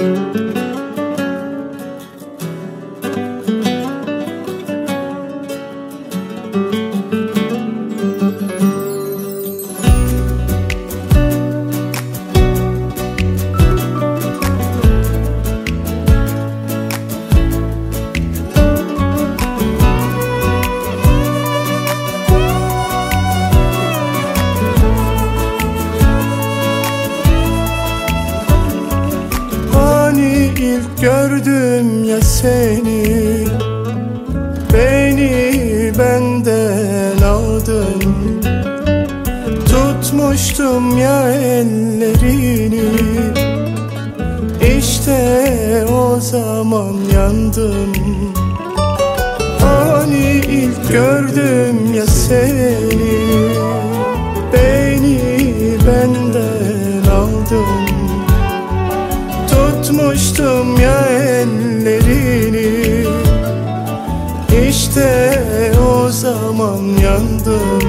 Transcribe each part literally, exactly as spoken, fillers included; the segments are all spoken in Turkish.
İlk gördüm ya seni, beni benden aldın. Tutmuştum ya ellerini, işte o zaman yandım. Hani ilk gördüm ya seni, beni benden aldın. Tutmuştum ya ellerini, işte o zaman yandım.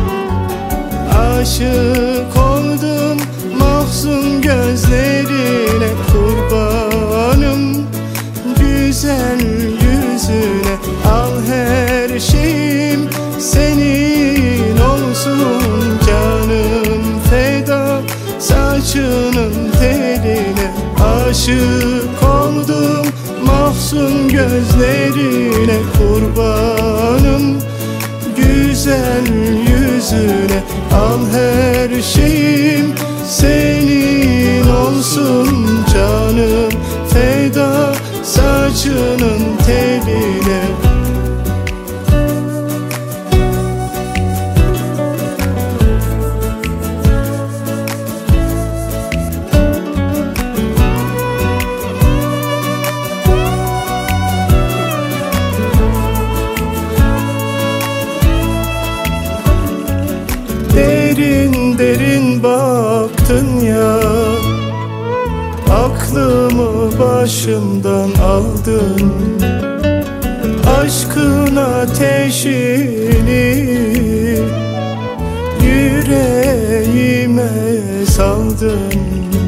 Aşık oldum mahzun gözlerine, kurbanım güzel yüzüne. Al her şeyim senin olsun, canım feda saçının teline. Aşık oldum mahzun gözlerine, kurbanım güzel yüzüne. Al her şeyim senin olsun, canım feda saçının teline. Derin derin baktın ya, aklımı başımdan aldın. Aşkın ateşini yüreğime saldın.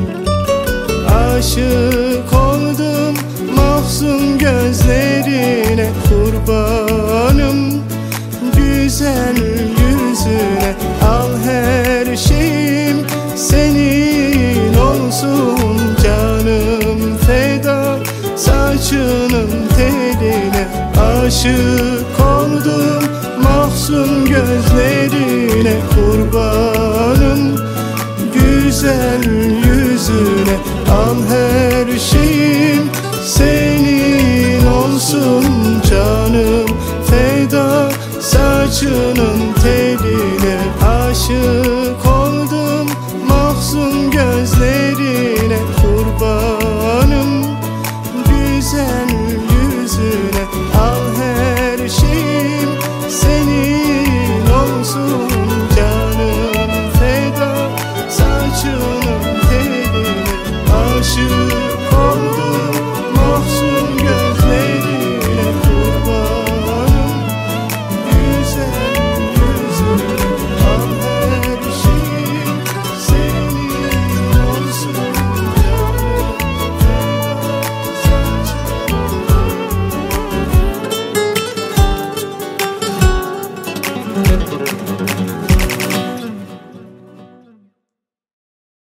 Aşık oldum mahzun gözlerine, kurbanım güzel yüzüne. Al her şeyim senin olsun, canım feda saçının teline. Aşık oldum mahzun gözlerine, kurbanım güzel yüzüne. Al her şeyim senin olsun, canım feda saçının